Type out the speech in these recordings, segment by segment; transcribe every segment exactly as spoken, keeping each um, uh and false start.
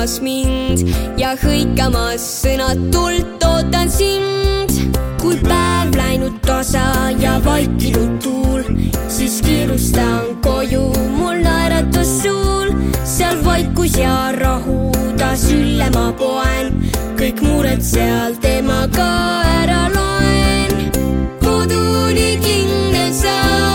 ootamas mind ja hõikamas sõnatult ootan sind. Kui päev läinud tasa ja vaikinud tuul, siis kiirustan koju, mul naeratus suul. Seal vaikus ja rahu, ta sülle ma poen, kõik mured seal temaga ära loen. Koduni kindel sa,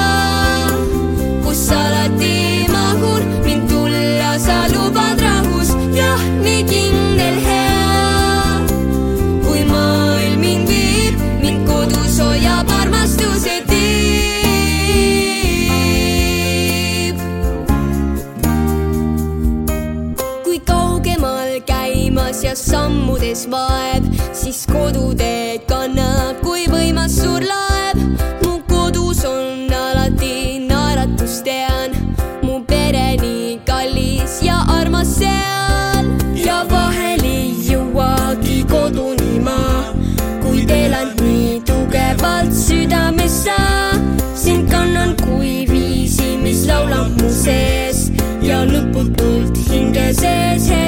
kus alati mahun, mind tulla sa lubad rahus, jah, nii kindel hea. Kui maailm mind viib, mind kodus hoiab armastuse tiib. Kui kaugemal käimas ja sammudes vaeb, siis koduteed kannab kui võimas suur laev. Mu kodus on alati naeratus tean, mu pere nii kallis ja armas seal. Ja vahel ei jõuagi koduni ma, kuid elan nii tugevalt südames sa. Sind kannan kui viisi, mis laulab mu sees ja lõputult hinge sees.